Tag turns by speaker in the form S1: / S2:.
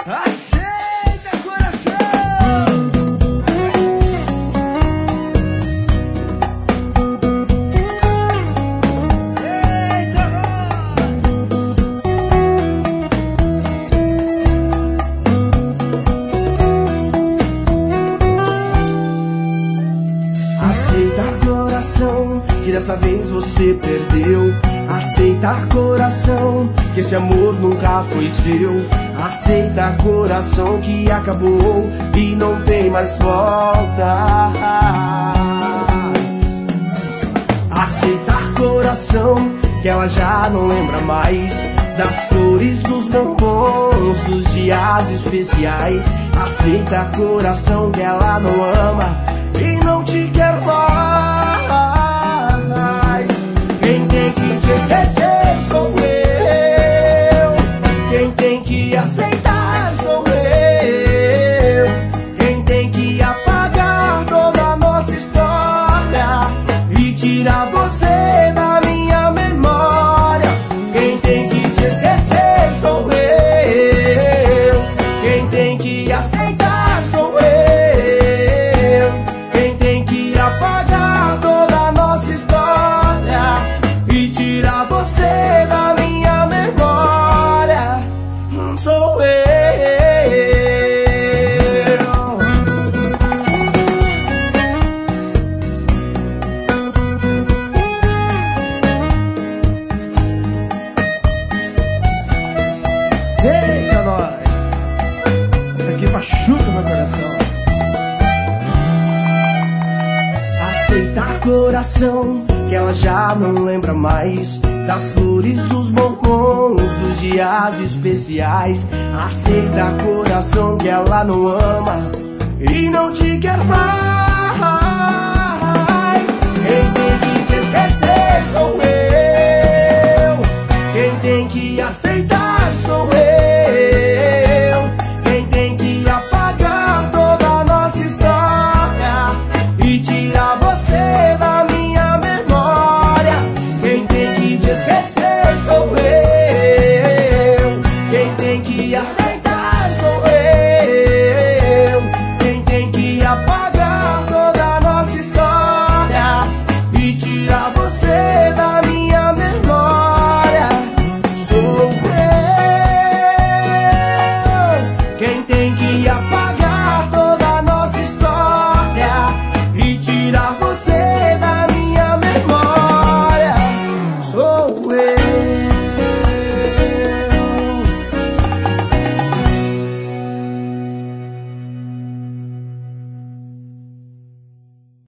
S1: Aceita, coração! Eita, aceita, coração, que dessa vez você perdeu. Aceita, coração, que esse amor nunca foi seu. Aceita, coração, que acabou e não tem mais volta. Aceita, coração, que ela já não lembra mais das flores, dos bombons, dos dias especiais. Aceita, coração, que ela não ama e não te quer mais. Quem tem que te esquecer sou eu. Quem tem que aceitar sou eu. Quem tem que apagar toda a nossa história e tirar você da minha memória. Quem tem que te esquecer sou eu. Quem tem que aceitar sou eu. Quem tem que apagar toda a nossa história e tirar você da minha memória sou eu. Eita, nós! Isso aqui machuca meu coração. Aceita, coração, que ela já não lembra mais das flores, dos bombons, dos dias especiais. Aceita, coração, que ela não ama e não te quer mais.